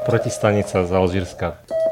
Protistanica z Alžírska.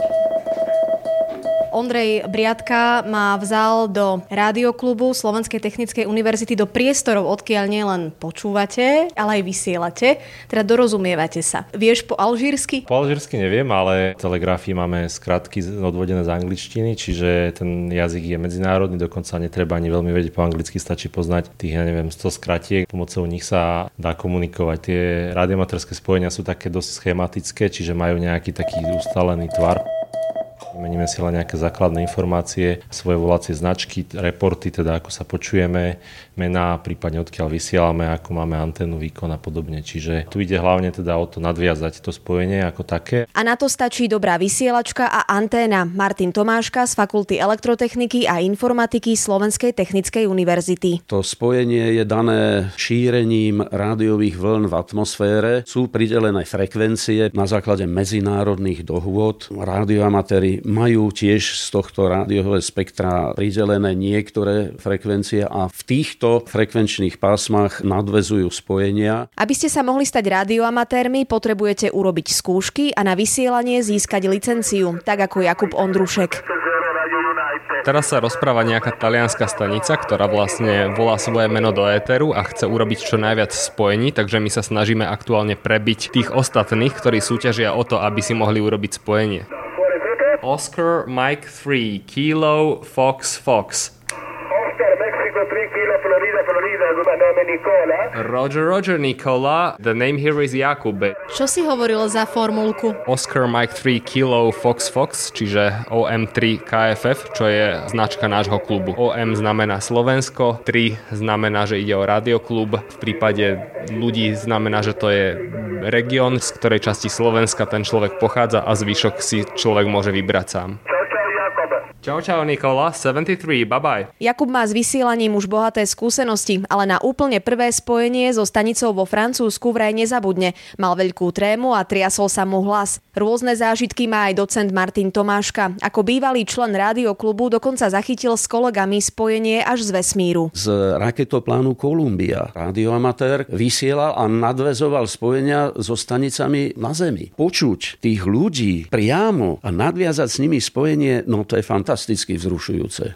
Ondrej Briadka ma vzal do rádioklubu Slovenskej technickej univerzity do priestorov, odkiaľ nielen počúvate, ale aj vysielate, teda dorozumievate sa. Vieš po alžírsky? Po alžírsky neviem, ale v telegrafii máme skratky odvodené z angličtiny, čiže ten jazyk je medzinárodný, dokonca netreba ani veľmi vedieť po anglicky, stačí poznať tých, 100 skratiek. Pomocou nich sa dá komunikovať. Tie radioamatérske spojenia sú také dosť schematické, čiže majú nejaký taký ustálený tvar. Meníme si len nejaké základné informácie, svoje volacie značky, reporty, teda ako sa počujeme, mená, prípadne odkiaľ vysielame, ako máme anténu, výkon a podobne. Čiže tu ide hlavne teda o to nadviazať to spojenie ako také. A na to stačí dobrá vysielačka a anténa. Martin Tomáška z Fakulty elektrotechniky a informatiky Slovenskej technickej univerzity. To spojenie je dané šírením rádiových vln v atmosfére. Sú pridelené frekvencie na základe medzinárodných dohôd. Rádioamatéri majú tiež z tohto rádiového spektra pridelené niektoré frekvencie a v týchto frekvenčných pásmach nadväzujú spojenia. Aby ste sa mohli stať radioamatérmi, potrebujete urobiť skúšky a na vysielanie získať licenciu, tak ako Jakub Ondrušek. Teraz sa rozpráva nejaká talianska stanica, ktorá vlastne volá svoje meno do éteru a chce urobiť čo najviac spojení, takže my sa snažíme aktuálne prebiť tých ostatných, ktorí súťažia o to, aby si mohli urobiť spojenie. Oscar Mike 3 Kilo Fox Fox. Oscar Mexico 3 Kilo Florida nome Nicola. Roger Nicola. The name here is Jakub. Čo si hovoril za formulku? Oscar Mike 3 Kilo Fox Fox, čiže OM3 KFF, čo je značka nášho klubu. OM znamená Slovensko, 3 znamená, že ide o radioklub. V prípade ľudí znamená, že to je región, z ktorej časti Slovenska ten človek pochádza a zvyšok si človek môže vybrať sám. Čau, Nikola, 73, bye. Jakub má s vysielaním už bohaté skúsenosti, ale na úplne prvé spojenie so stanicou vo Francúzsku vraj nezabudne. Mal veľkú trému a triasol sa mu hlas. Rôzne zážitky má aj docent Martin Tomáška. Ako bývalý člen rádioklubu dokonca zachytil s kolegami spojenie až z vesmíru. Z raketoplánu Columbia radioamatér vysielal a nadväzoval spojenia so stanicami na Zemi. Počuť tých ľudí priamo a nadviazať s nimi spojenie, no to je fantasticky vzrušujúce.